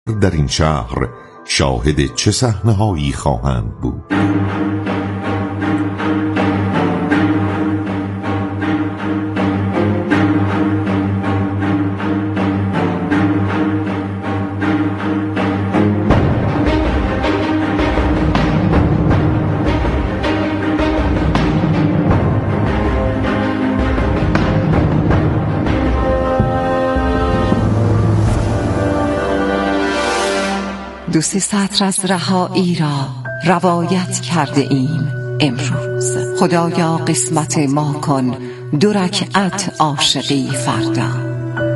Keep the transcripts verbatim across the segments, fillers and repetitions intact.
در این شهر شاهد چه صحنه‌هایی خواهند بود؟ دو سه سطر از رهایی را روایت کرده ایم امروز. خدایا قسمت ما کن دو رکعت عاشقی فردا.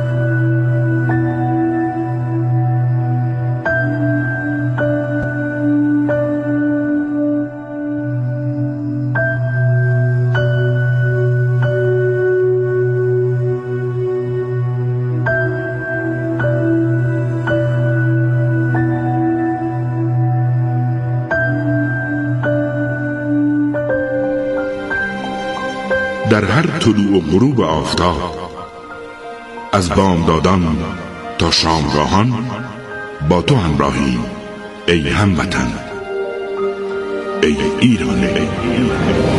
در هر طلوع و غروب آفتاب، از بامدادان تا شامگاهان با تو همراهیم ای هموطن، ای ایران، ای ایران.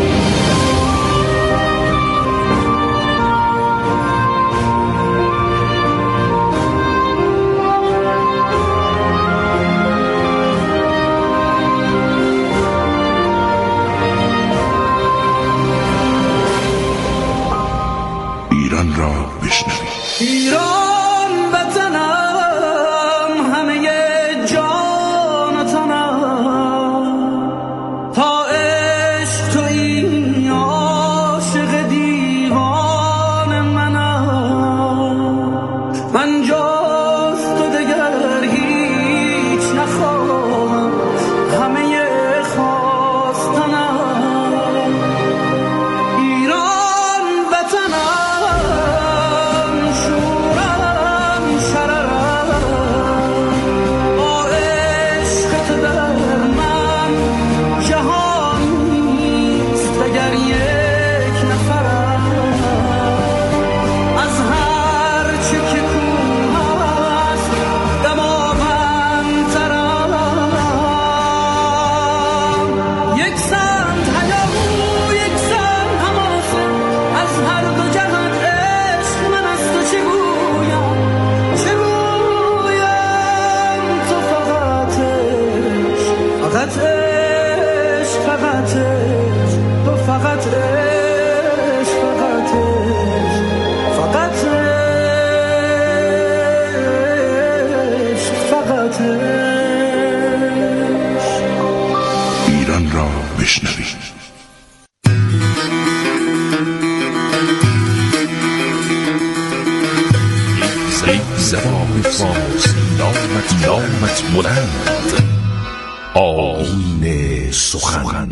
ایران را بشنوید. ایران وطنم، همه جان و تنم، تا عشق تویی عاشق دیوان منم. من جز تو دگر هیچ نخواهم، همه خواستنم. ایران وطنم، ایران را بشنوید. زبان فارسی نامت نامت بلند، آیین سخن.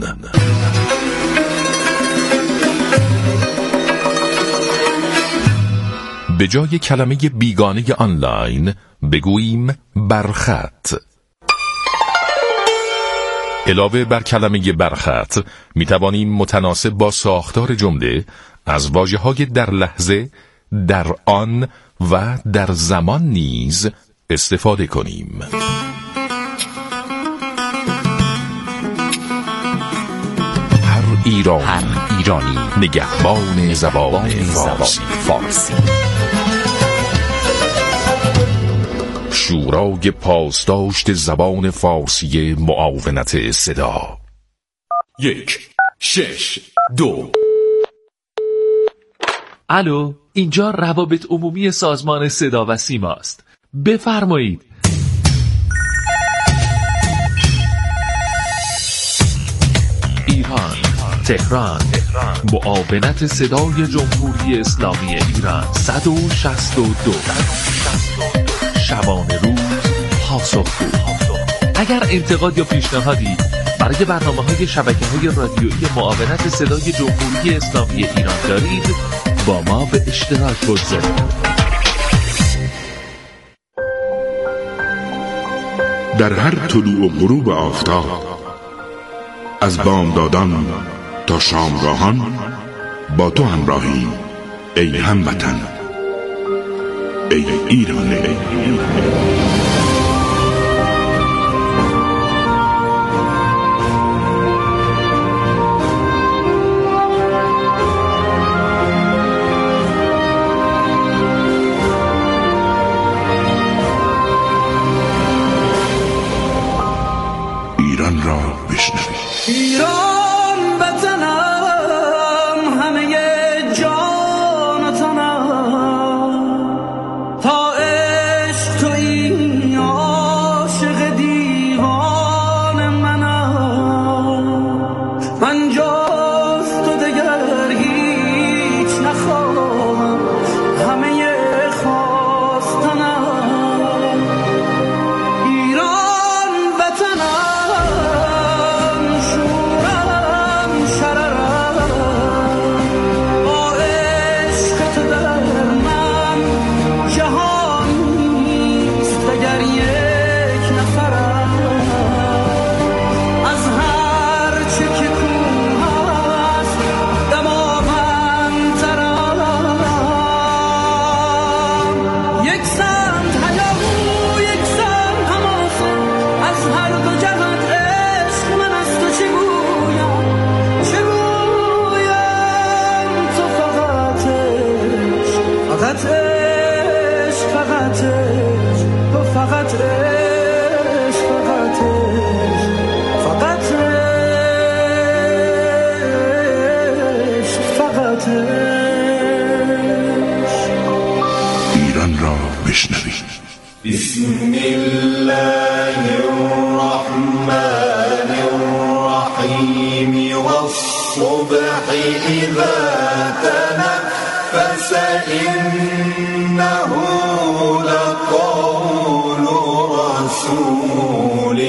به جای کلمه بیگانه آنلاین بگوییم برخط. علاوه بر کلمه برخط می توانیم متناسب با ساختار جمله از واژه‌های در لحظه، در آن و در زمان نیز استفاده کنیم. هر ایرانی, هر ایرانی نگهبان زبان فارسی. فارسی. شورای پاسداشت زبان فارسی معاونت صدا. یک شش دو. الو، اینجا روابط عمومی سازمان صدا و سیما است. بفرمایید. ایران، تهران، معاونت صدای جمهوری اسلامی ایران. صد و شصت و دو. شبانه روز پاسخگو. اگر انتقاد یا پیشنهادی برای برنامه‌های شبکه‌های رادیویی معاونت صدای جمهوری اسلامی ایران دارید، با ما به اشتراک بگذارید. در هر طلوع و غروب آفتاب، از بامدادان تا شامگاهان با تو همراهیم ای هموطن، ای ایران، ای ایران. ایران را بشنوید. ایران وطنم، همه جان و تنم، تا عشق تویی عاشق دیوان منم. من جز تو دگر هیچ نخواهم، همه خواستنم. ایران وطنم، شورم شررم، با عشق تو در من جهان نیست دگر یک نفرم. از هر چه که کوه است دماوندترم. یک سمت هیاهو، یک سمت حماسه، از هر دو جهت عشق من از تو چه گویم، چه گویم. تو فقط عشق، فقط عشق، فقط عشق، تو فقط عشق، فقط عشق، فقط عشق، فقط عشق. ایران را بشنوید. بسم الله الرحمن الرحیم والصبح إذا تنفس إنه لقول رسول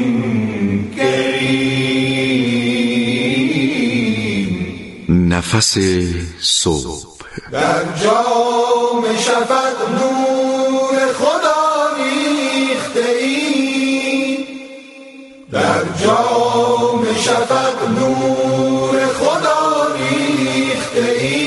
کریم. نفس صبح. در جام شفق نور خدا ریخته ای، در جام شفق نور خدا ریخته ای.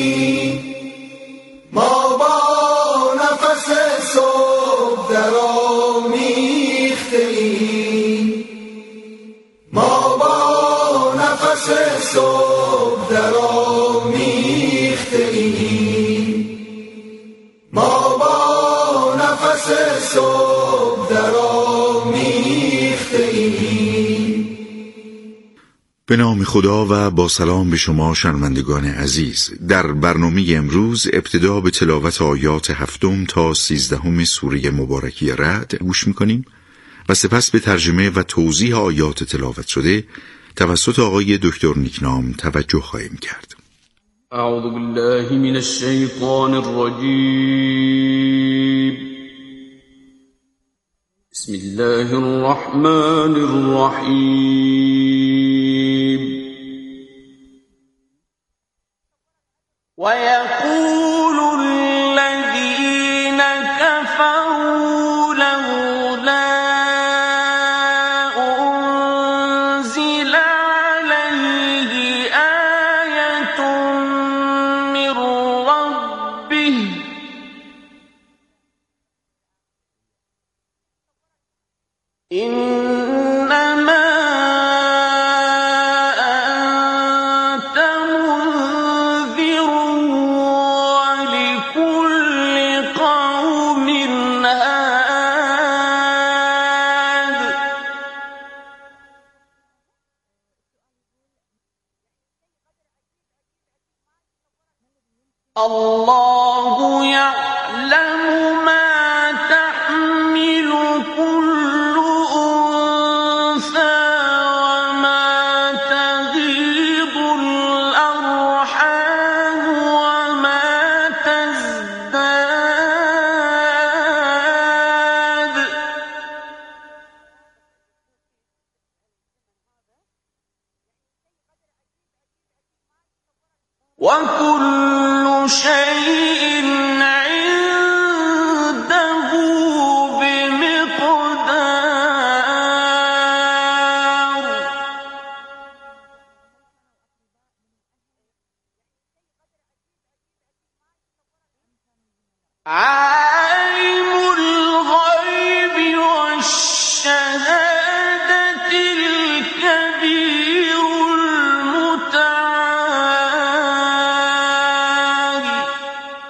ما با نفس صبح در آمیخته ای، ما با نفس صبح در آمیخته ای، ما با نفس صبح در آمیخته ای. به نام خدا و با سلام به شما شنوندگان عزیز. در برنامه امروز ابتدا به تلاوت آیات هفتم تا سیزدهم سوره مبارکی رعد گوش میکنیم و سپس به ترجمه و توضیح آیات تلاوت شده توسط آقای دکتر نیکنام توجه خواهیم کرد. اعوذ بالله من الشیطان الرجیم. بسم الله الرحمن الرحیم. ويقول الذين كفروا لولا أنزل عليه آية من ربه إنما أنت منذر ولكل قوم هاد. الله يعلم ما تحمل كل أنثى وما تغيض الأرحام وما تزداد. وكل شيء عنده بمقدار. عالم الغيب والشهادة الكبير المتعال.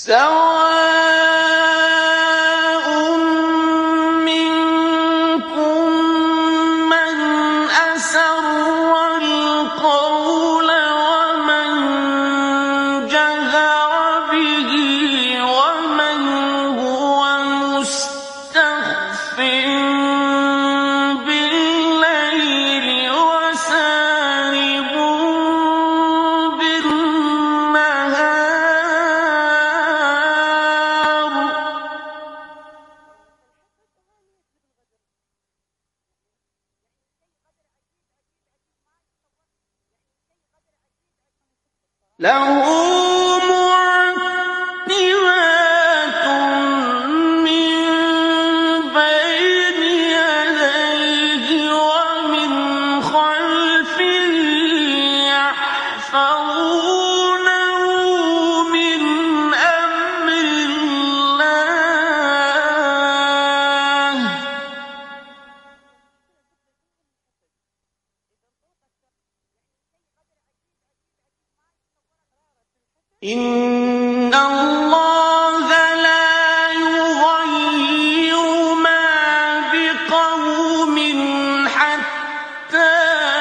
إن الله لا يغير ما بقوم حتى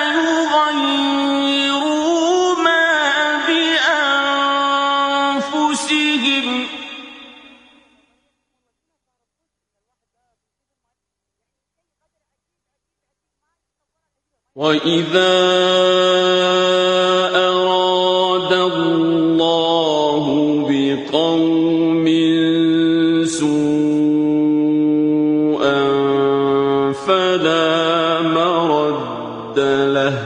يغيروا ما بأنفسهم وإذا أراد الله بقوم سوءا فلا مرد له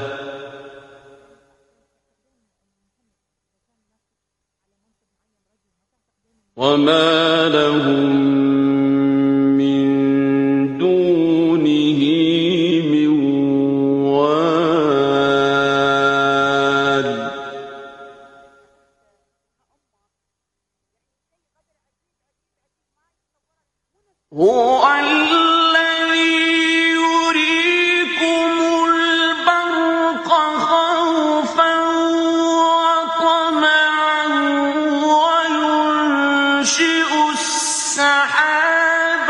وما لهم من دونه من وال هو الذي يريكم البرق خوفا وطمعا وينشئ السحاب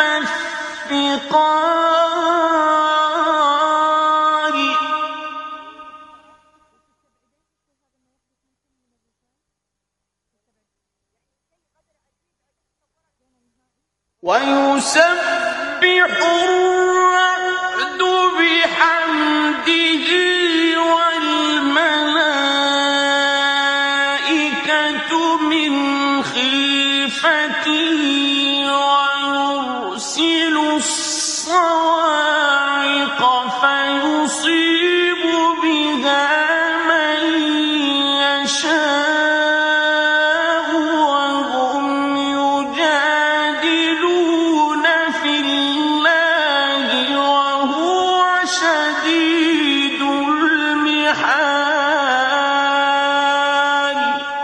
الثقال ويسبح الرعد بحمده والملائكة من خيفته ويرسل الصواعق فيصيب بها من يشاء وهم يجادلون في الله وهو شديد المحال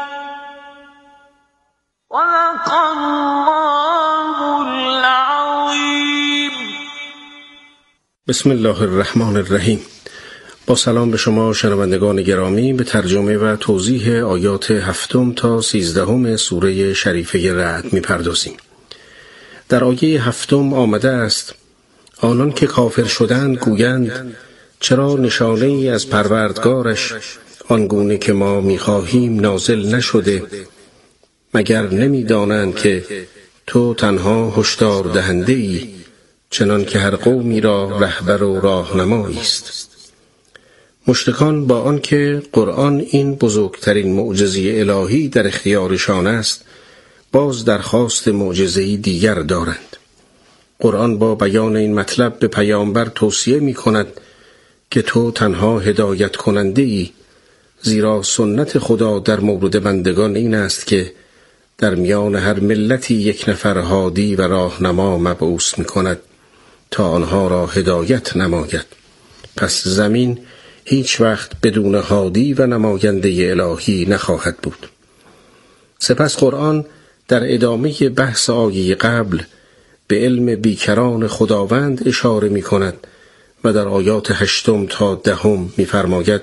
صدق الله العظيم. بسم الله الرحمن الرحیم. با سلام به شما شنوندگان گرامی، به ترجمه و توضیح آیات هفتم تا سیزدهم سوره شریفه رعد می‌پردازیم. در آیه هفتم آمده است: آنان که کافر شدند گویند چرا نشانه ای از پروردگارش آنگونه که ما می‌خواهیم نازل نشده، مگر نمی‌دانند که تو تنها هشدار دهنده ای، چنان که هر قومی را رهبر و راهنمایی است. مشرکان با آنکه قرآن این بزرگترین معجزه الهی در اختیارشان است، باز درخواست معجزه‌ای دیگر دارند. قرآن با بیان این مطلب به پیامبر توصیه می کند که تو تنها هدایت کننده ای، زیرا سنت خدا در مورد بندگان این است که در میان هر ملتی یک نفر هادی و راهنما مبعوث می کند تا آنها را هدایت نماید. پس زمین هیچ وقت بدون هادی و نماینده الهی نخواهد بود. سپس قرآن در ادامه بحث آیه قبل به علم بیکران خداوند اشاره می کند و در آیات هشتم تا دهم می فرماید: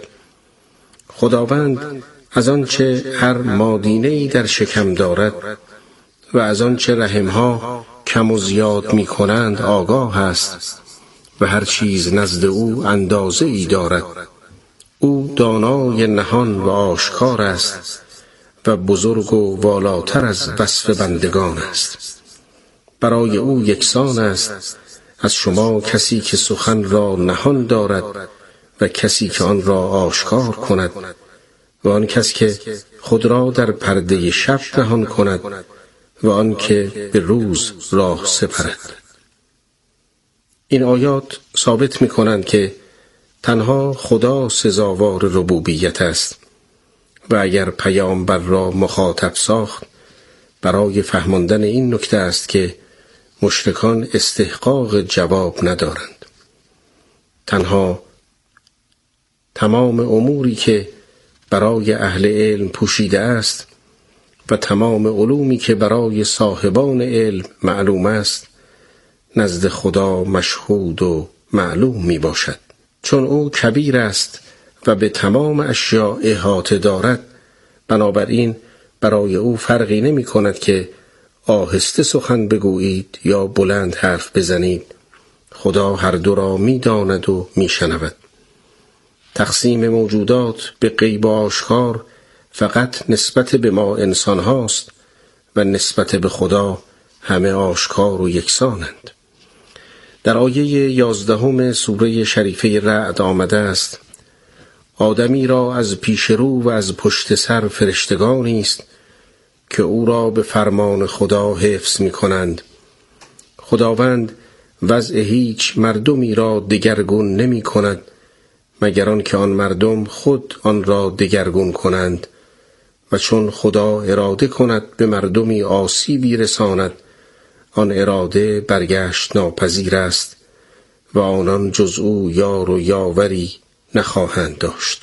خداوند از آنچه هر مادینه‌ای در شکم دارد و از آن چه رحمها کم و زیاد می کنند آگاه است و هر چیز نزد او اندازه ای دارد. او دانای نهان و آشکار است و بزرگ و والاتر از وصف بندگان است. برای او یکسان است از شما کسی که سخن را نهان دارد و کسی که آن را آشکار کند و آن کس که خود را در پرده شب نهان کند و آن که به روز راه سپرد. این آیات ثابت می کنند که تنها خدا سزاوار ربوبیت است و اگر پیامبر را مخاطب ساخت برای فهماندن این نکته است که مشرکان استحقاق جواب ندارند. تنها تمام اموری که برای اهل علم پوشیده است و تمام علومی که برای صاحبان علم معلوم است نزد خدا مشهود و معلوم می باشد. چون او کبیر است و به تمام اشیاء احاطه دارد، بنابراین برای او فرقی نمی کند که آهسته سخن بگویید یا بلند حرف بزنید. خدا هر دو را می داند و می شنود. تقسیم موجودات به غیب و آشکار فقط نسبت به ما انسان هاست و نسبت به خدا همه آشکار و یکسانند. در آیه یازدهم سوره شریفه رعد آمده است: آدمی را از پیش رو و از پشت سر فرشتگانی است که او را به فرمان خدا حفظ می کنند. خداوند وضع هیچ مردمی را دگرگون نمی کند مگر آن که آن مردم خود آن را دگرگون کنند و چون خدا اراده کند به مردمی آسیبی رساند آن اراده برگشت ناپذیر است و آنان جز او یار و یاوری نخواهند داشت.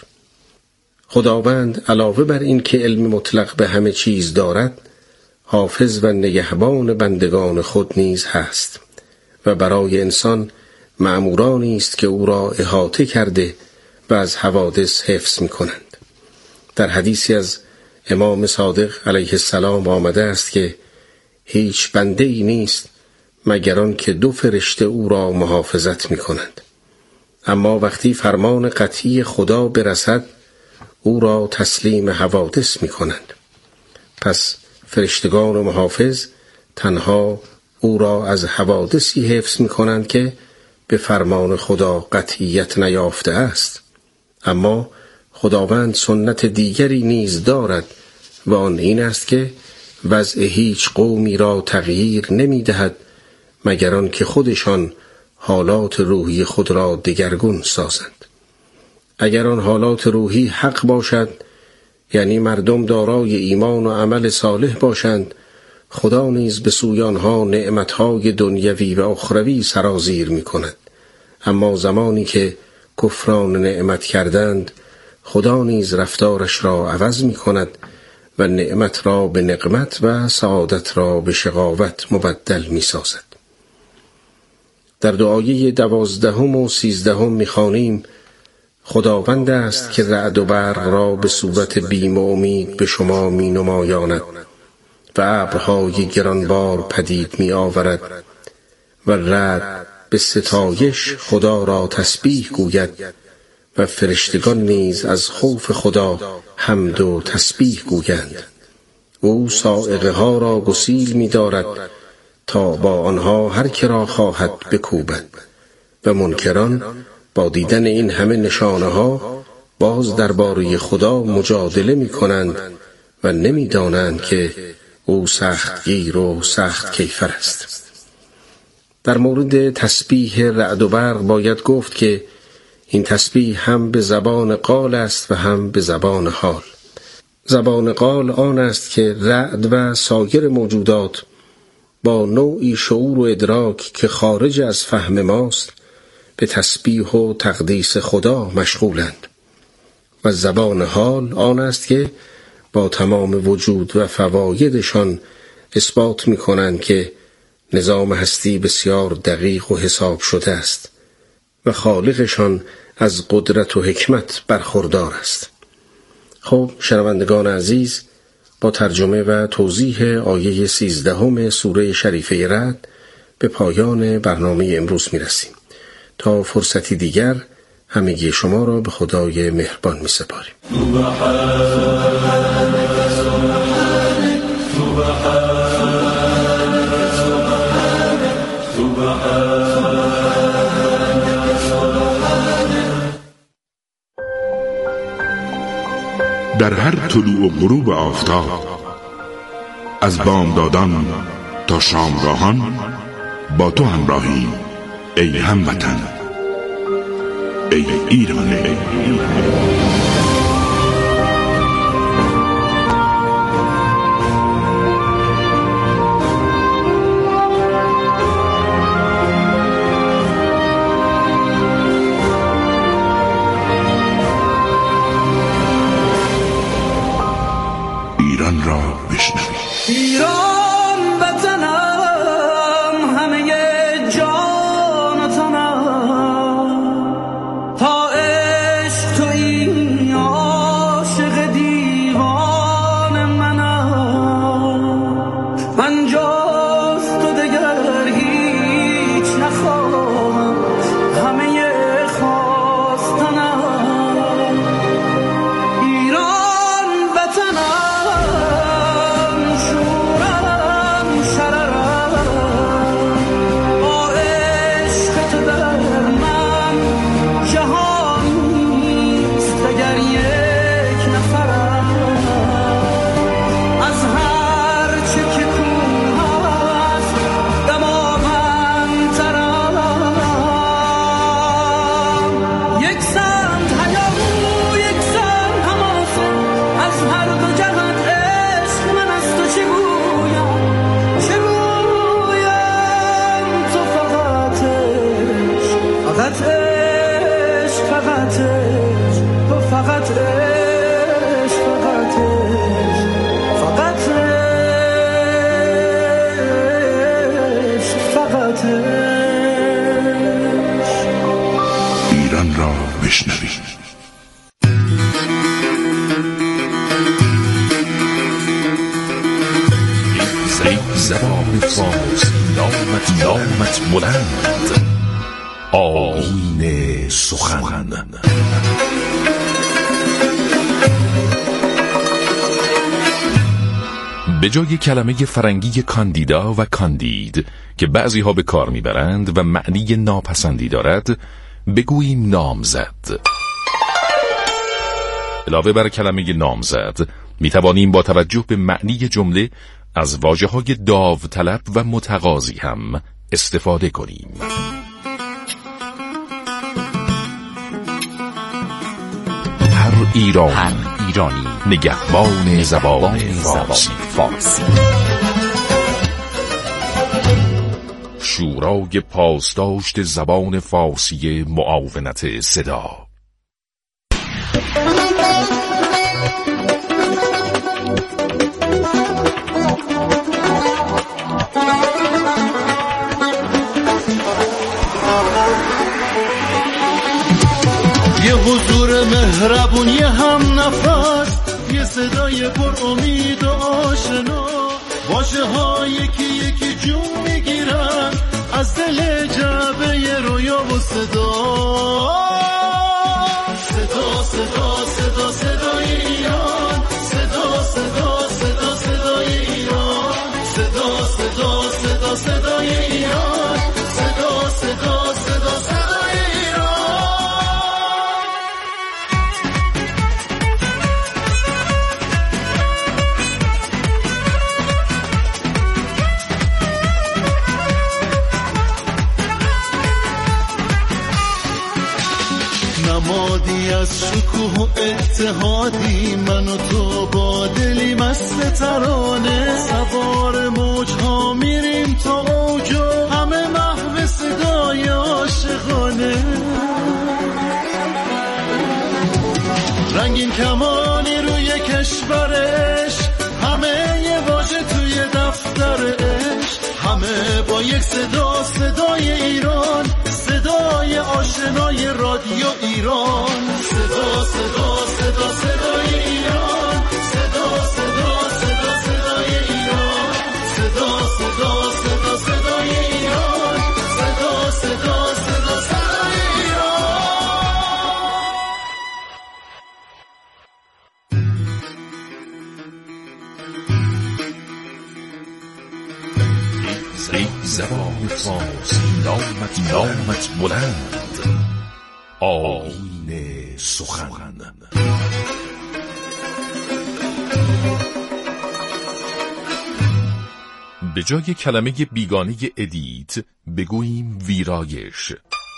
خداوند علاوه بر این که علم مطلق به همه چیز دارد، حافظ و نگهبان بندگان خود نیز هست و برای انسان مأمورانی است که او را احاطه کرده و از حوادث حفظ می کنند. در حدیثی از امام صادق علیه السلام آمده است که هیچ بنده‌ای نیست مگر آن که دو فرشته او را محافظت می کنند. اما وقتی فرمان قطعی خدا برسد او را تسلیم حوادث می کنند. پس فرشتگان و محافظ تنها او را از حوادثی حفظ می کنند که به فرمان خدا قطعیت نیافته است. اما خداوند سنت دیگری نیز دارد و آن این است که وضع هیچ قومی را تغییر نمی دهد مگر آن که خودشان حالات روحی خود را دگرگون سازند. اگر آن حالات روحی حق باشد، یعنی مردم دارای ایمان و عمل صالح باشند، خدا نیز به سوی آنها نعمتهای دنیوی و اخروی سرازیر می کند. اما زمانی که کفران نعمت کردند، خدا نیز رفتارش را عوض می کند و نعمت را به نقمت و سعادت را به شقاوت مبدل می سازد. در دعای دوازدهم و سیزدهم می خوانیم: خداوند است که رعد و برق را به صورت بیم و امید به شما می نمایاند و ابرهای گرانبار پدید می آورد و رعد به ستایش خدا را تسبیح گوید و فرشتگان نیز از خوف خدا حمد و تسبیح گویند. او صاعقه ها را گسیل می دارد تا با آنها هر که را خواهد بکوبد و منکران با دیدن این همه نشانه ها باز درباره خدا مجادله می کنند و نمی دانند که او سخت گیر و سخت کیفر است. در مورد تسبیح رعد و برق باید گفت که این تسبیح هم به زبان قال است و هم به زبان حال. زبان قال آن است که رعد و سایر موجودات با نوعی شعور و ادراک که خارج از فهم ماست به تسبیح و تقدیس خدا مشغولند و زبان حال آن است که با تمام وجود و فوایدشان اثبات می کنند که نظام هستی بسیار دقیق و حساب شده است و خالقشان از قدرت و حکمت برخوردار است. خب شنوندگان عزیز، با با ترجمه و توضیح آیه سیزدهم سوره شریفه رعد به پایان برنامه امروز می رسیم. تا فرصتی دیگر همگی شما را به خدای مهربان می سپاریم. در هر طلوع و غروب آفتاب، از بامدادان تا شامگاهان، با تو همراهیم ای هموطن، ای ایران. ای ایران. ایران را بشنوید. ایران وطنم، همه جان و تنم، تا عشق تویی عاشق دیوان منم. من جز تو دگر هیچ نخواهم، همه خواستنم. ایران وطنم، ایران را بشنوید. زبان فارسی نامت نامت بلند، آیین سخن. به جای کلمه فرنگی کاندیدا و کاندید که بعضی ها به کار میبرند و معنی ناپسندی دارد، بگوییم نامزد. علاوه بر کلمه نامزد، میتوانیم با توجه به معنی جمله از واژه‌های داوطلب و متقاضی هم استفاده کنیم. هر ایرانی, هر ایرانی نگهبان زبان فارسی. فارسی. شورای پاسداشت زبان فارسی معاونت صدا. یه حضور مهربون، یه هم نفس، یه صدای پر امید و آشنا، واژه ها یکی یکی جون میگیرن از دل جعبه رویا و صدا. صدا صدا صدا صدای ایران، صدا صدا صدا صدای ایران، صدا صدا صدا صدای ایران، صدا صدا صدا صدای ایران. نمادی از شکوه و اتحادی، من و تو با دلی مست ترانه، سوار موجها میریم تا اوج و همه محو صدای عاشقانه. رنگین کمانی روی کشورش، همه یه واژه توی دفتر عشق، همه با یک صدا، صدای ایران، صدای آشنای رادیو ایران. صدا صدا صدا صدای ایران، صدا صدا صدا ای زبان فارسی نامت نامت بلند، آیین سخن. به جای کلمه بیگانه ادیت بگوییم ویرایش.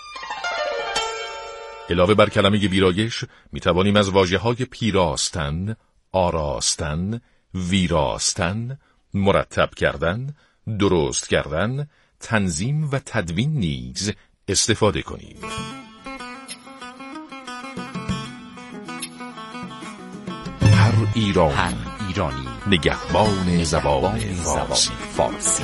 علاوه بر کلمه ویرایش می توانیم از واژه‌های پیراستن، آراستن، ویراستن، مرتب کردن، درست کردن، تنظیم و تدوین نیز استفاده کنیم. هر ایرانی, هر ایرانی نگهبان زبان فارسی. فارسی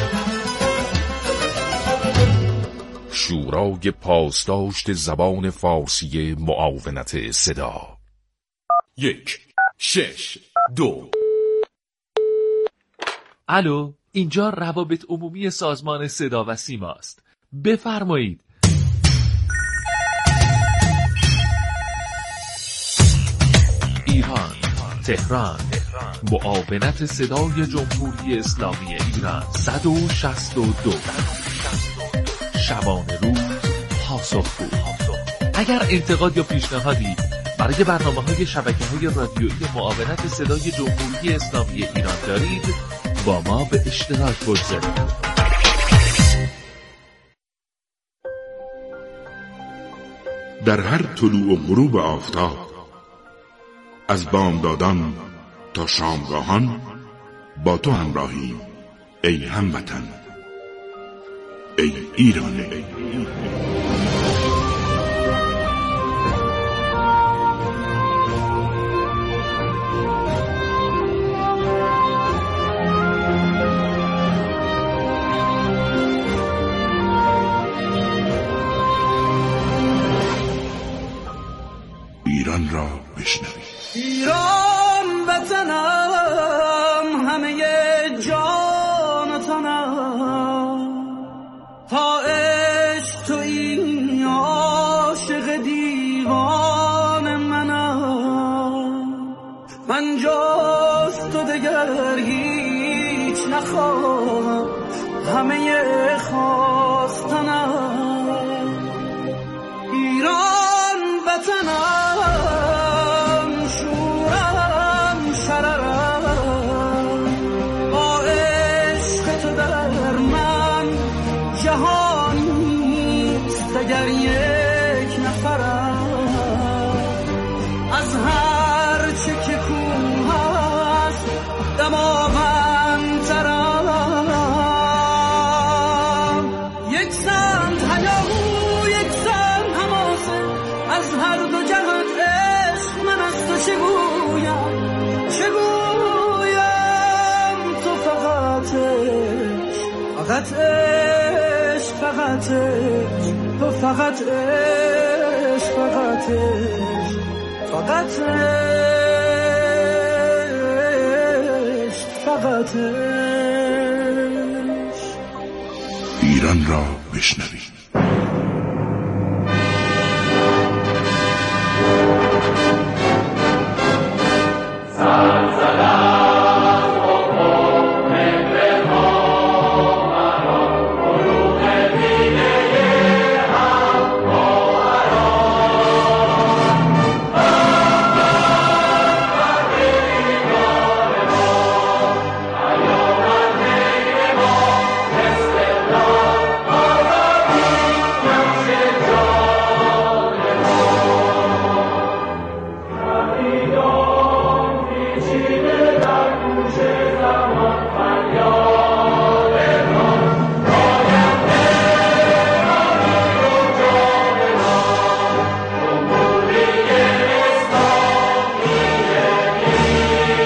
شورای پاسداشت زبان فارسی معاونت صدا. یک شش دو. الو، اینجا روابط عمومی سازمان صدا و سیما است. بفرمایید. ایران، تهران، معاونت صدای جمهوری اسلامی ایران. صد و شصت و دو. شبانه روز پاسخگو. اگر انتقاد یا پیشنهادی برای برنامه‌های شبکه‌های رادیویی معاونت صدای جمهوری اسلامی ایران دارید، با ما به اشتراک بگذارید. در هر طلوع و غروب آفتاب، از بامدادان تا شامگاهان، با تو همراهیم ای هموطن، ای ایران. ای ایران را بشنوید. ایران وطنم، همه جان و تنم، تا عشق تو این عاشق دیوان منم. من جز تو دگر هیچ نخواهم، همه خواستنم. ایران وطنم، شورم شررم، با عشق تو در من جهان نیست اگر یک نفرم. از هر چه که کوه هست دماغندترم. یک سمت هیاهو، یک سمت حماسه، از هر دو جهت عشق من از تو چه گویم، چه گویم. تو فقط عشق، فقط عشق، فقط عشق، تو فقط عشق، فقط عشق، فقط عشق، فقط عشق. ایران را بشنوید.